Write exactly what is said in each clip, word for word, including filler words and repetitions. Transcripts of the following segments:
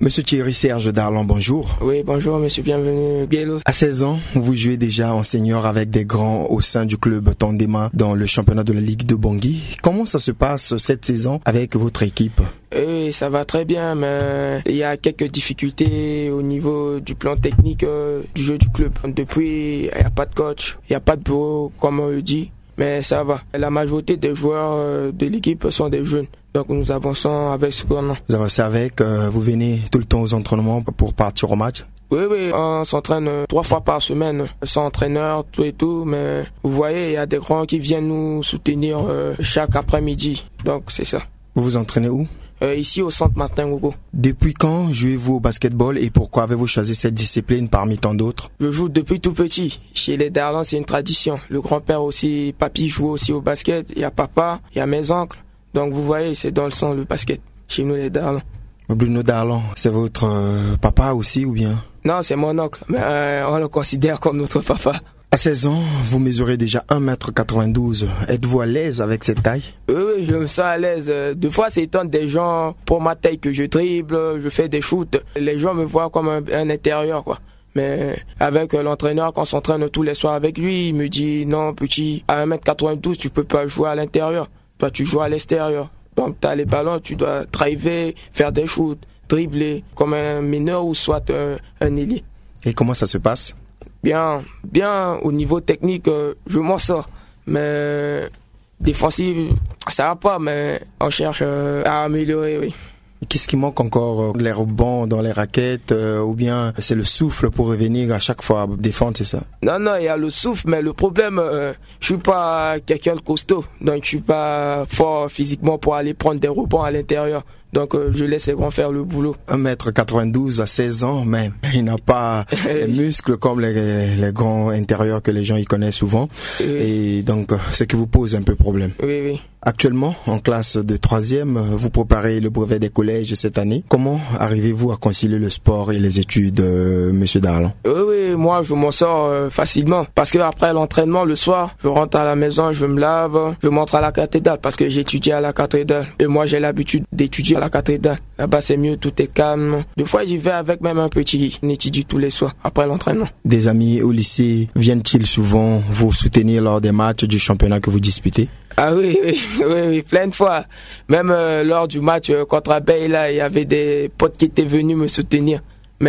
Monsieur Thierry Serge Darlan, bonjour. Oui, bonjour, monsieur, bienvenue, Guélo. À seize ans, vous jouez déjà en senior avec des grands au sein du club Tondema dans le championnat de la Ligue de Bangui. Comment ça se passe cette saison avec votre équipe? Oui, ça va très bien, mais il y a quelques difficultés au niveau du plan technique euh, du jeu du club. Depuis, il n'y a pas de coach, il n'y a pas de bureau, comme on le dit, mais ça va. La majorité des joueurs euh, de l'équipe sont des jeunes. Donc nous avançons avec ce qu'on a. Vous avancez avec, euh, vous venez tout le temps aux entraînements pour partir au match? Oui, oui, on s'entraîne trois fois par semaine, sans entraîneur, tout et tout, mais vous voyez, il y a des grands qui viennent nous soutenir euh, chaque après-midi, donc c'est ça. Vous vous entraînez où? Euh, ici au centre Martin Hugo. Depuis quand jouez-vous au basketball et pourquoi avez-vous choisi cette discipline parmi tant d'autres? Je joue depuis tout petit. Chez les Darlan, c'est une tradition. Le grand-père aussi, papy joue aussi au basket, il y a papa, il y a mes oncles. Donc vous voyez, c'est dans le sang le basket, chez nous les Darlan. Bruno Darlan, c'est votre euh, papa aussi ou bien? Non, c'est mon oncle, mais euh, on le considère comme notre papa. À seize ans, vous mesurez déjà un mètre quatre-vingt-douze. Êtes-vous à l'aise avec cette taille? Oui, oui, je me sens à l'aise. Deux fois, c'est étonnant des gens, pour ma taille que je dribble, je fais des shoots. Les gens me voient comme un, un intérieur, quoi. Mais avec l'entraîneur, quand on s'entraîne tous les soirs avec lui, il me dit non, petit, à un mètre quatre-vingt-douze, tu peux pas jouer à l'intérieur. Toi, tu joues à l'extérieur. Donc, tu as les ballons, tu dois driver, faire des shoots, dribbler, comme un mineur ou soit un, un ailier. Et comment ça se passe? Bien, bien, au niveau technique, euh, je m'en sors. Mais défensif, ça va pas, mais on cherche euh, à améliorer, oui. Qu'est-ce qui manque encore? Les rebonds dans les raquettes euh, ou bien c'est le souffle pour revenir à chaque fois défendre, c'est ça? Non, non, il y a le souffle, mais le problème, euh, je suis pas quelqu'un de costaud, donc je suis pas fort physiquement pour aller prendre des rebonds à l'intérieur. Donc euh, je laisse les grands faire le boulot. un mètre quatre-vingt-douze à seize ans même. Il n'a pas les muscles comme les, les grands intérieurs que les gens y connaissent souvent. Oui. Et donc ce qui vous pose un peu problème. Oui, oui. Actuellement, en classe de troisième, vous préparez le brevet des collèges cette année. Comment arrivez-vous à concilier le sport et les études, euh, monsieur Darlan? Oui, oui, moi je m'en sors euh, facilement. Parce que après l'entraînement, le soir, je rentre à la maison, je me lave, je monte à la cathédrale parce que j'étudie à la cathédrale. Et moi j'ai l'habitude d'étudier à la cathédrale. Là-bas c'est mieux, tout est calme. Des fois j'y vais avec même un petit, on étudie tous les soirs après l'entraînement. Des amis au lycée viennent-ils souvent vous soutenir lors des matchs du championnat que vous disputez? Ah oui, oui, oui, oui, plein de fois. Même euh, lors du match euh, contre Abeille, là, il y avait des potes qui étaient venus me soutenir.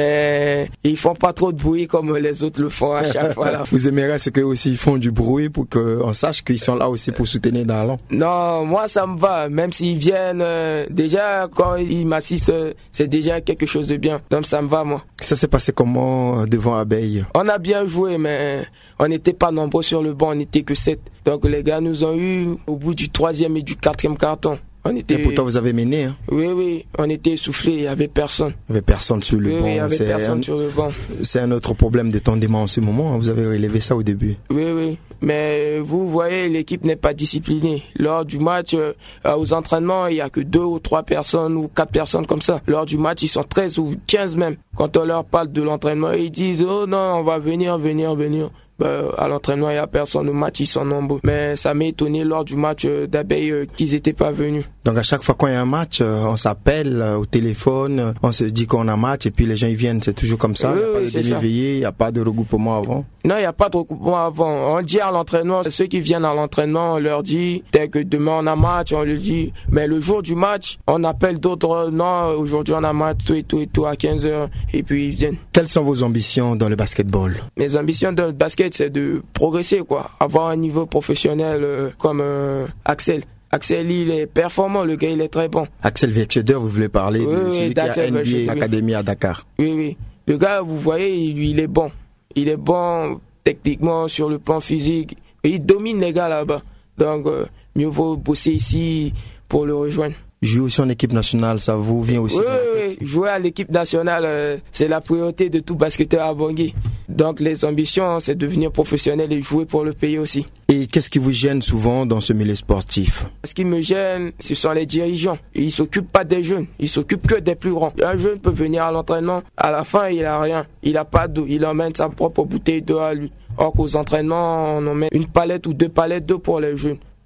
Mais ils font pas trop de bruit comme les autres le font à chaque fois. Là. Vous aimeriez ce qu'eux aussi ils font du bruit pour qu'on sache qu'ils sont là aussi pour soutenir Darlan? Non, moi ça me va. Même s'ils viennent, euh, déjà quand ils m'assistent, euh, c'est déjà quelque chose de bien. Donc ça me va, moi. Ça s'est passé comment devant Abeille? On a bien joué, mais on n'était pas nombreux sur le banc, on n'était que sept. Donc les gars nous ont eu au bout du troisième et du quatrième carton. On était... Et pourtant vous avez mené, hein? Oui, oui, on était essoufflés, il n'y avait personne. Il n'y avait personne sur le oui, banc. Oui, il n'y avait personne un... sur le banc. C'est un autre problème de Tondema en ce moment, vous avez relevé ça au début. Oui, oui, mais vous voyez, l'équipe n'est pas disciplinée. Lors du match, euh, aux entraînements, il n'y a que deux ou trois personnes ou quatre personnes comme ça. Lors du match, ils sont treize ou quinze même. Quand on leur parle de l'entraînement, ils disent « Oh non, on va venir, venir, venir ». Ben, à l'entraînement, il n'y a personne. Au match, ils sont nombreux. Mais ça m'a étonné lors du match euh, d'Abeille euh, qu'ils n'étaient pas venus. Donc à chaque fois qu'il y a un match, euh, on s'appelle euh, au téléphone, euh, on se dit qu'on a un match et puis les gens ils viennent. C'est toujours comme ça. Oui, il n'y a oui, pas de demi-veillée, il n'y a pas de regroupement avant. Non, il n'y a pas de regroupement avant. On dit à l'entraînement, ceux qui viennent à l'entraînement, on leur dit, dès que demain on a match, on leur dit. Mais le jour du match, on appelle d'autres, non, aujourd'hui on a match, tout et tout et tout à quinze heures. Et puis ils viennent. Quelles sont vos ambitions dans le basketball? Mes ambitions dans le basket, c'est de progresser, quoi. Avoir un niveau professionnel euh, comme euh, Axel. Axel, il est performant, le gars, il est très bon. Axel Vietcheder, vous voulez parler oui, de oui, celui qui a N B A Academy à Dakar? Oui, oui. Le gars, vous voyez, lui, il est bon. Il est bon techniquement sur le plan physique. Il domine les gars là-bas. Donc, euh, mieux vaut bosser ici pour le rejoindre. Jouer aussi en équipe nationale, ça vous vient aussi? Oui, oui, oui. Jouer à l'équipe nationale, euh, c'est la priorité de tout basketteur à Bangui. Donc les ambitions, c'est devenir professionnel et jouer pour le pays aussi. Et qu'est-ce qui vous gêne souvent dans ce milieu sportif? Ce qui me gêne, ce sont les dirigeants. Ils ne s'occupent pas des jeunes, ils s'occupent que des plus grands. Un jeune peut venir à l'entraînement, à la fin, il n'a rien. Il n'a pas d'eau, il emmène sa propre bouteille d'eau à lui. Or qu'aux entraînements, on emmène une palette ou deux palettes d'eau pour les jeunes.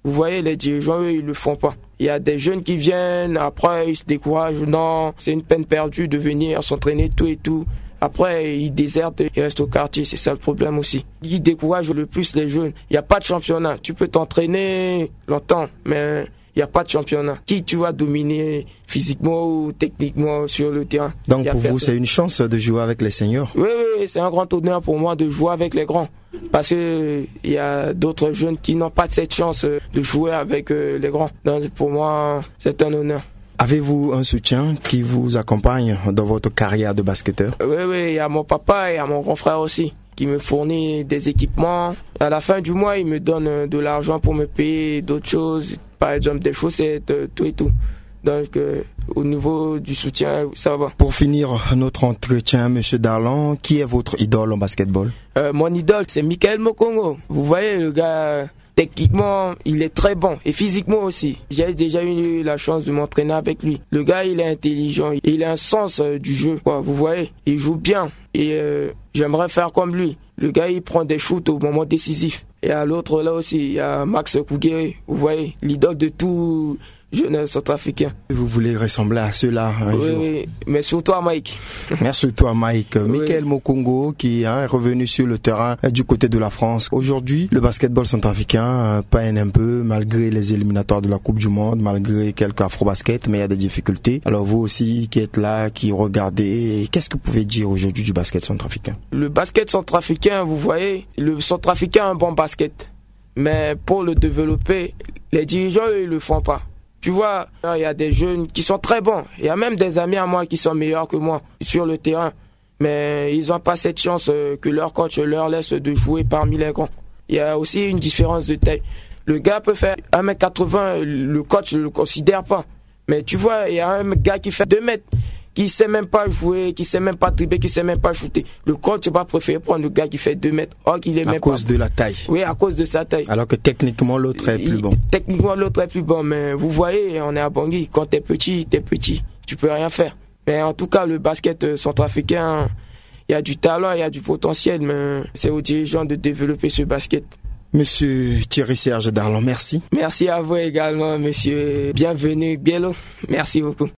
Vous voyez, les dirigeants, eux, ils le font pas. Il y a des jeunes qui viennent, après ils se découragent. Non, c'est une peine perdue de venir s'entraîner tout et tout. Après, ils désertent, ils restent au quartier, c'est ça le problème aussi. Ils découragent le plus les jeunes. Il n'y a pas de championnat. Tu peux t'entraîner longtemps, mais il n'y a pas de championnat. Qui tu vas dominer physiquement ou techniquement sur le terrain? Donc pour vous, c'est une chance de jouer avec les seniors? Oui, oui, c'est un grand honneur pour moi de jouer avec les grands. Parce qu'il y a d'autres jeunes qui n'ont pas cette chance de jouer avec les grands. Donc pour moi, c'est un honneur. Avez-vous un soutien qui vous accompagne dans votre carrière de basketteur? Oui, oui, il y a mon papa et il y a mon grand frère aussi qui me fournit des équipements. À la fin du mois, il me donne de l'argent pour me payer d'autres choses, par exemple des chaussettes, tout et tout. Donc, euh, au niveau du soutien, ça va. Pour finir notre entretien, Monsieur Darlan, qui est votre idole en basketball? euh, Mon idole, c'est Michael Mokongo. Vous voyez, le gars... Techniquement, il est très bon et physiquement aussi. J'ai déjà eu la chance de m'entraîner avec lui. Le gars, il est intelligent, il a un sens euh, du jeu. Quoi, vous voyez, il joue bien et euh, j'aimerais faire comme lui. Le gars, il prend des shoots au moment décisif. Et à l'autre, là aussi, il y a Max Kougué. Vous voyez, l'idole de tout jeune centrafricain. Vous voulez ressembler à ceux-là un oui, jour? Oui, mais surtout à Mike. Merci toi, Mike. Oui. Michael Mokongo qui hein, est revenu sur le terrain du côté de la France. Aujourd'hui, le basketball centrafricain euh, peine un peu malgré les éliminatoires de la Coupe du Monde, malgré quelques afro-basket, mais il y a des difficultés. Alors vous aussi qui êtes là, qui regardez, qu'est-ce que vous pouvez dire aujourd'hui du basket centrafricain? Le basket centrafricain, vous voyez, le centrafricain a un bon basket. Mais pour le développer, les dirigeants, eux, ils le font pas. Tu vois, il y a des jeunes qui sont très bons. Il y a même des amis à moi qui sont meilleurs que moi sur le terrain. Mais ils n'ont pas cette chance que leur coach leur laisse de jouer parmi les grands. Il y a aussi une différence de taille. Le gars peut faire un mètre quatre-vingts, le coach ne le considère pas. Mais tu vois, il y a un gars qui fait deux mètres, qui ne sait même pas jouer, qui ne sait même pas dribbler, qui ne sait même pas shooter. Le coach va préférer prendre le gars qui fait deux mètres. Or, qu'il est à même cause pas... de la taille. Oui, à cause de sa taille. Alors que techniquement, l'autre est plus Il, bon. Techniquement, l'autre est plus bon. Mais vous voyez, on est à Bangui. Quand t'es petit, t'es petit. Tu peux rien faire. Mais en tout cas, le basket centrafricain, il y a du talent, il y a du potentiel. Mais c'est aux dirigeants de développer ce basket. Monsieur Thierry Serge Darlan, merci. Merci à vous également, monsieur. Bienvenue, Bielo. Merci beaucoup.